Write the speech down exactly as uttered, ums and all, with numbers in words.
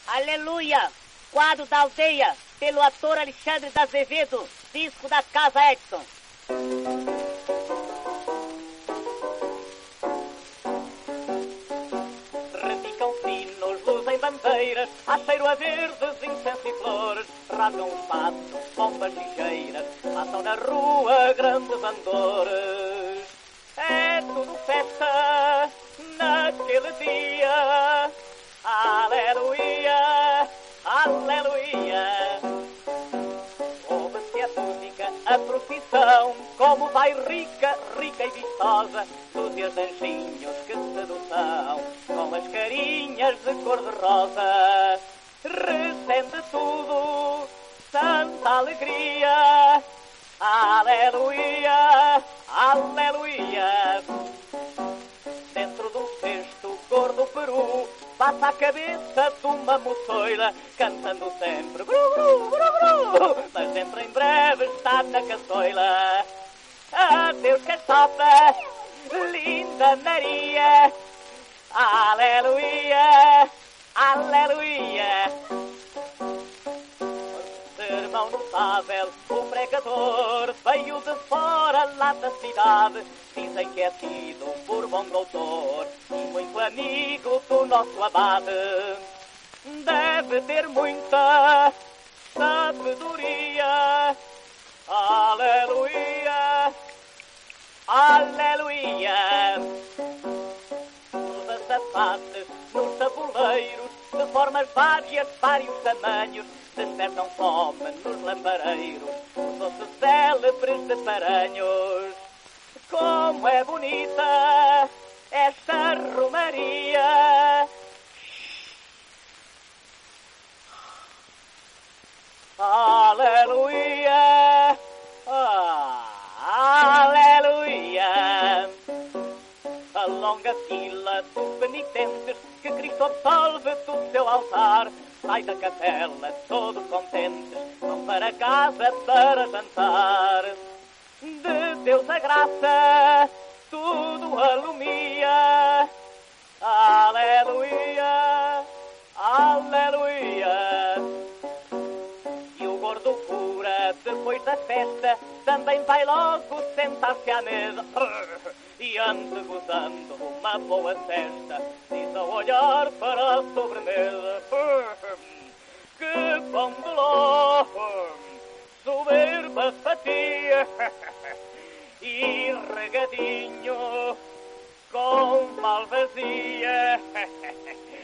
Aleluia! Quadro da aldeia, pelo ator Alexandre de Azevedo, disco da Casa Edson. Repicam sinos, luzem bandeiras, há cheiro a verdes, incenso e flores, rasgam os passos, bombas ligeiras, passam na rua grandes andores. É tudo festa naquele dia, aleluia, aleluia. Ouve-se a música, a profissão, como vai rica, rica e vistosa, dúzias de anjinhos que sedução, com as carinhas de cor-de-rosa. Recende tudo, santa alegria, aleluia, aleluia. Dentro do cesto, gordo peru, passa a cabeça de uma moçoila, cantando sempre bru, bru, bru, bru, mas dentro em breve está na caçoila. Adeus caçapa, linda Maria, aleluia, aleluia. Sermão notável, o pregador veio de fora lá da cidade. Dizem que é tido por bom doutor e muito amigo do nosso abade. Deve ter muita sabedoria, aleluia, aleluia. Todas as partes nos tabuleiros, de formas várias, vários tamanhos, despertam fome nos lampareiros, os doces célebres de Paranhos. Como é bonita esta romaria, aleluia, ah, aleluia. A longa fila dos penitentes que Cristo absolve do seu altar, sai da capela todos contentes, vão para casa para jantar. De Deus a graça, tudo alumia, aleluia, aleluia. E o gordo cura, depois da festa, também vai logo sentar-se à mesa, e ande gozando uma boa cesta, diz ao olhar para a sobremesa: que pão de ló, soberba fatia, e regadinho com malvazia.